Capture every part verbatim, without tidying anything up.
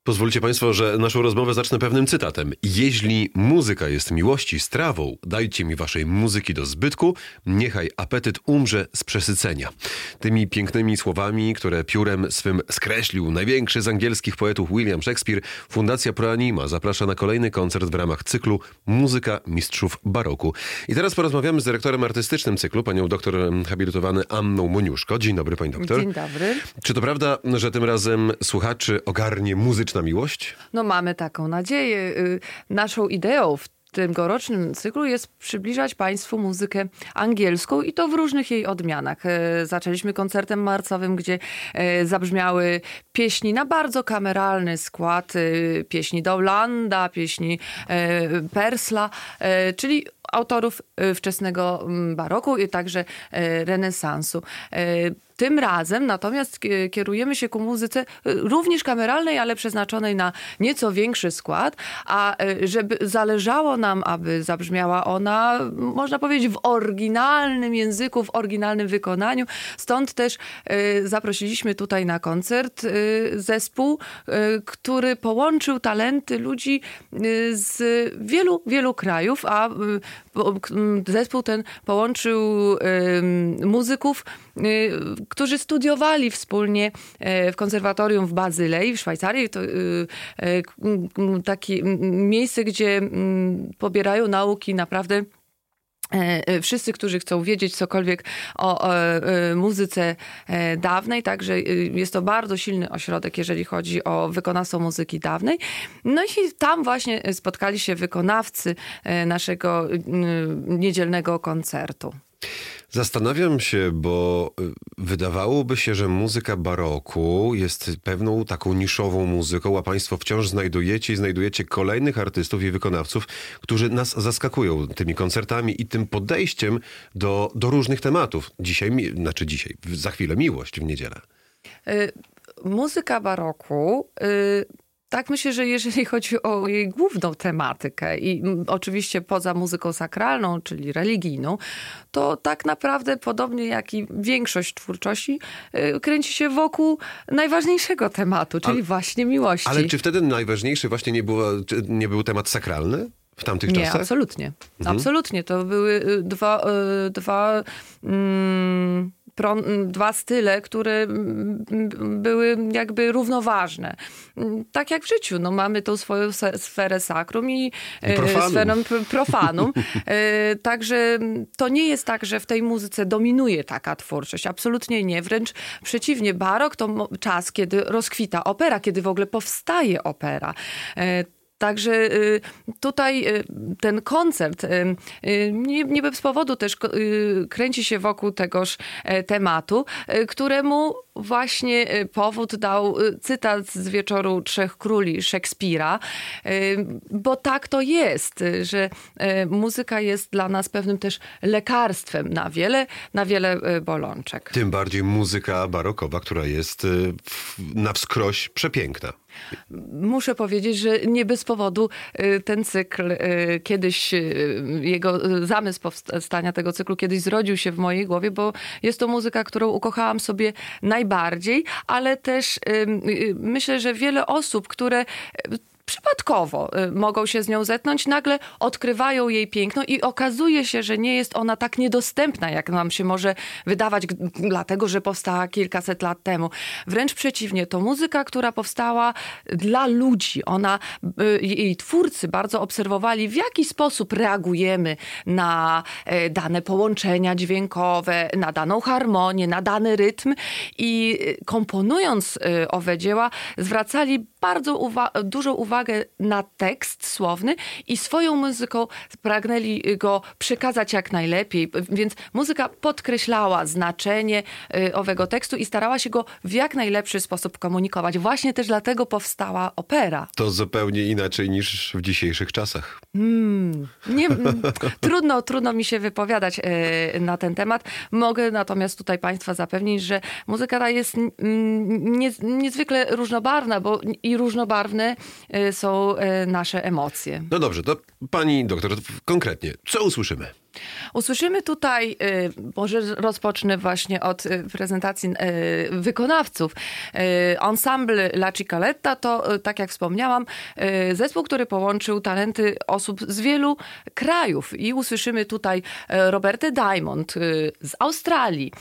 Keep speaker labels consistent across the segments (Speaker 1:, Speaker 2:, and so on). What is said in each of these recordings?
Speaker 1: Pozwólcie Państwo, że naszą rozmowę zacznę pewnym cytatem. Jeśli muzyka jest miłości strawą, dajcie mi waszej muzyki do zbytku, niechaj apetyt umrze z przesycenia. Tymi pięknymi słowami, które piórem swym skreślił największy z angielskich poetów William Shakespeare, Fundacja Proanima zaprasza na kolejny koncert w ramach cyklu Muzyka Mistrzów Baroku. I teraz porozmawiamy z dyrektorem artystycznym cyklu, panią doktor habilitowaną Anną Moniuszko. Dzień dobry, pani doktor.
Speaker 2: Dzień dobry.
Speaker 1: Czy to prawda, że tym razem słuchaczy ogarnie muzyczna na miłość?
Speaker 2: No mamy taką nadzieję. Naszą ideą w tegorocznym cyklu jest przybliżać Państwu muzykę angielską i to w różnych jej odmianach. Zaczęliśmy koncertem marcowym, gdzie zabrzmiały pieśni na bardzo kameralny skład, pieśni Dowlanda, pieśni Persla, czyli autorów wczesnego baroku i także renesansu. Tym razem natomiast kierujemy się ku muzyce również kameralnej, ale przeznaczonej na nieco większy skład, a żeby zależało nam, aby zabrzmiała ona, można powiedzieć, w oryginalnym języku, w oryginalnym wykonaniu. Stąd też zaprosiliśmy tutaj na koncert zespół, który połączył talenty ludzi z wielu, wielu krajów, a zespół ten połączył muzyków, którzy studiowali wspólnie w konserwatorium w Bazylei, w Szwajcarii. To takie miejsce, gdzie pobierają nauki naprawdę wszyscy, którzy chcą wiedzieć cokolwiek o, o, o muzyce dawnej. Także jest to bardzo silny ośrodek, jeżeli chodzi o wykonawstwo muzyki dawnej. No i tam właśnie spotkali się wykonawcy naszego niedzielnego koncertu.
Speaker 1: Zastanawiam się, bo wydawałoby się, że muzyka baroku jest pewną taką niszową muzyką, a państwo wciąż znajdujecie i znajdujecie kolejnych artystów i wykonawców, którzy nas zaskakują tymi koncertami i tym podejściem do, do różnych tematów. Dzisiaj, znaczy dzisiaj, za chwilę miłość w niedzielę.
Speaker 2: Y, muzyka baroku... Y... Tak, myślę, że jeżeli chodzi o jej główną tematykę i oczywiście poza muzyką sakralną, czyli religijną, to tak naprawdę podobnie jak i większość twórczości kręci się wokół najważniejszego tematu, czyli ale, właśnie miłości.
Speaker 1: Ale czy wtedy najważniejszy właśnie nie, było, nie był temat sakralny? W tamtych
Speaker 2: nie,
Speaker 1: czasach?
Speaker 2: absolutnie.
Speaker 1: Mhm.
Speaker 2: Absolutnie. To były dwa... dwa mm, dwa style, które były jakby równoważne. Tak jak w życiu. No, mamy tą swoją sferę sakrum i,
Speaker 1: I profanum.
Speaker 2: sferę profanum. Także to nie jest tak, że w tej muzyce dominuje taka twórczość. Absolutnie nie. Wręcz przeciwnie. Barok to czas, kiedy rozkwita opera, kiedy w ogóle powstaje opera. Także tutaj ten koncert nie, nie bez powodu też kręci się wokół tegoż tematu, któremu właśnie powód dał cytat z Wieczoru Trzech Króli Szekspira, bo tak to jest, że muzyka jest dla nas pewnym też lekarstwem na wiele, na wiele bolączek.
Speaker 1: Tym bardziej muzyka barokowa, która jest na wskroś przepiękna.
Speaker 2: Muszę powiedzieć, że nie bez powodu ten cykl kiedyś, jego zamysł powstania tego cyklu kiedyś zrodził się w mojej głowie, bo jest to muzyka, którą ukochałam sobie najbardziej, ale też myślę, że wiele osób, które przypadkowo mogą się z nią zetknąć, nagle odkrywają jej piękno i okazuje się, że nie jest ona tak niedostępna, jak nam się może wydawać, dlatego że powstała kilkaset lat temu. Wręcz przeciwnie, to muzyka, która powstała dla ludzi. Ona, jej twórcy bardzo obserwowali, w jaki sposób reagujemy na dane połączenia dźwiękowe, na daną harmonię, na dany rytm i komponując owe dzieła, zwracali bardzo uwa- dużą uwagę na tekst słowny i swoją muzyką pragnęli go przekazać jak najlepiej. Więc muzyka podkreślała znaczenie owego tekstu i starała się go w jak najlepszy sposób komunikować. Właśnie też dlatego powstała opera.
Speaker 1: To zupełnie inaczej niż w dzisiejszych czasach.
Speaker 2: Hmm, nie, trudno, trudno mi się wypowiadać na ten temat. Mogę natomiast tutaj Państwa zapewnić, że muzyka ta jest nie, niezwykle różnobarwna, bo i różnobarwne są nasze emocje.
Speaker 1: No dobrze, to pani doktor, konkretnie, co usłyszymy?
Speaker 2: Usłyszymy tutaj, może rozpocznę właśnie od prezentacji wykonawców. Ensemble La Cicaletta to, tak jak wspomniałam, zespół, który połączył talenty osób z wielu krajów. I usłyszymy tutaj Robertę Diamond z Australii,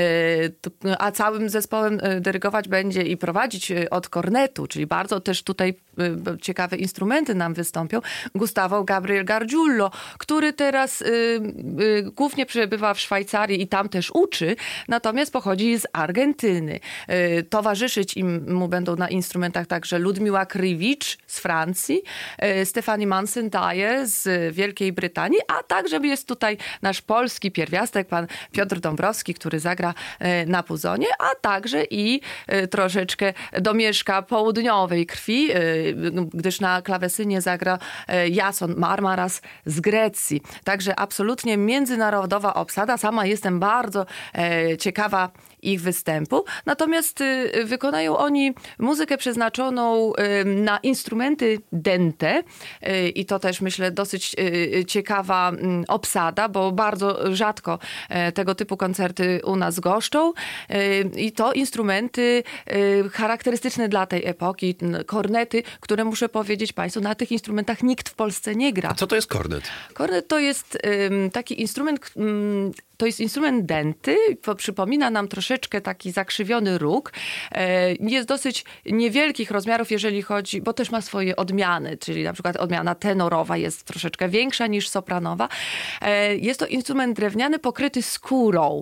Speaker 2: a całym zespołem dyrygować będzie i prowadzić od kornetu, czyli bardzo też tutaj ciekawe instrumenty nam wystąpią, Gustavo Gabriel Gargiullo, który teraz głównie przebywa w Szwajcarii i tam też uczy, natomiast pochodzi z Argentyny. Towarzyszyć im mu będą na instrumentach także Ludmiła Krywicz z Francji, Stefani Mansendaje z Wielkiej Brytanii, a także jest tutaj nasz polski pierwiastek, pan Piotr Dąbrowski, który zagra na puzonie, a także i troszeczkę domieszka południowej krwi, gdyż na klawesynie zagra Jason Marmaras z Grecji. Także absolutnie międzynarodowa obsada. Sama jestem bardzo e, ciekawa ich występu. Natomiast y, wykonają oni muzykę przeznaczoną y, na instrumenty dente y, i to też myślę dosyć y, ciekawa y, obsada, bo bardzo rzadko y, tego typu koncerty u nas goszczą. Y, I to instrumenty y, charakterystyczne dla tej epoki, kornety, które muszę powiedzieć Państwu, na tych instrumentach nikt w Polsce nie gra.
Speaker 1: A co to jest kornet?
Speaker 2: Kornet to jest y, taki instrument, y, to jest instrument denty, przypomina nam troszeczkę taki zakrzywiony róg. Jest dosyć niewielkich rozmiarów, jeżeli chodzi, bo też ma swoje odmiany, czyli na przykład odmiana tenorowa jest troszeczkę większa niż sopranowa. Jest to instrument drewniany pokryty skórą.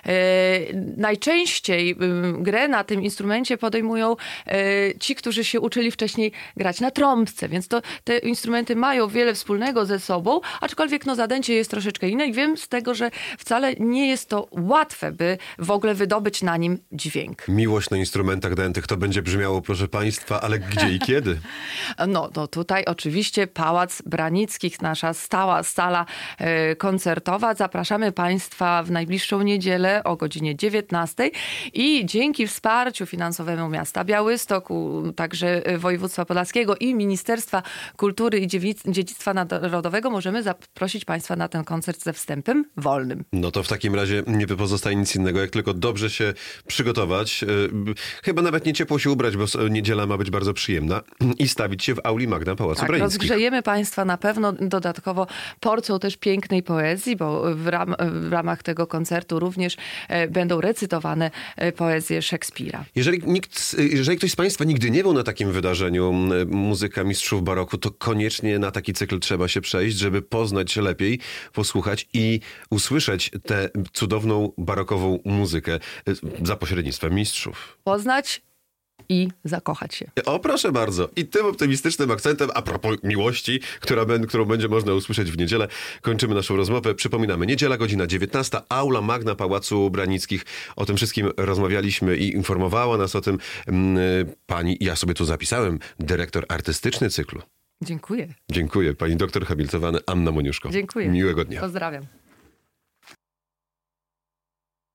Speaker 2: Najczęściej grę na tym instrumencie podejmują ci, którzy się uczyli wcześniej grać na trąbce, więc to te instrumenty mają wiele wspólnego ze sobą, aczkolwiek no zadęcie jest troszeczkę inne i wiem z tego, że wcale nie jest to łatwe, by w ogóle wydobyć na nim dźwięk.
Speaker 1: Miłość na instrumentach dętych to będzie brzmiało, proszę Państwa, ale gdzie i kiedy?
Speaker 2: No, no tutaj oczywiście Pałac Branickich, nasza stała sala e, koncertowa. Zapraszamy Państwa w najbliższą niedzielę o godzinie dziewiętnastej i dzięki wsparciu finansowemu miasta Białystok, także województwa podlaskiego i Ministerstwa Kultury i Dziedzictwa Narodowego możemy zaprosić Państwa na ten koncert ze wstępem wolnym.
Speaker 1: No to w takim razie nie pozostaje nic innego, jak tylko dobrze się przygotować. Chyba nawet nie ciepło się ubrać, bo niedziela ma być bardzo przyjemna i stawić się w auli Magna Pałacu
Speaker 2: tak,
Speaker 1: Branickich.
Speaker 2: Rozgrzejemy Państwa na pewno dodatkowo porcją też pięknej poezji, bo w, ram, w ramach tego koncertu również będą recytowane poezje Szekspira.
Speaker 1: Jeżeli, nikt, jeżeli ktoś z Państwa nigdy nie był na takim wydarzeniu Muzyka Mistrzów Baroku, to koniecznie na taki cykl trzeba się przejść, żeby poznać lepiej, posłuchać i usłyszeć tę cudowną barokową muzykę za pośrednictwem mistrzów.
Speaker 2: Poznać i zakochać się.
Speaker 1: O, proszę bardzo. I tym optymistycznym akcentem, a propos miłości, która, którą będzie można usłyszeć w niedzielę, kończymy naszą rozmowę. Przypominamy, niedziela, godzina dziewiętnasta, aula Magna Pałacu Branickich. O tym wszystkim rozmawialiśmy i informowała nas o tym mm, pani, ja sobie tu zapisałem, dyrektor artystyczny cyklu.
Speaker 2: Dziękuję.
Speaker 1: Dziękuję. Pani doktor habilitowana Anna Moniuszko.
Speaker 2: Dziękuję.
Speaker 1: Miłego dnia.
Speaker 2: Pozdrawiam.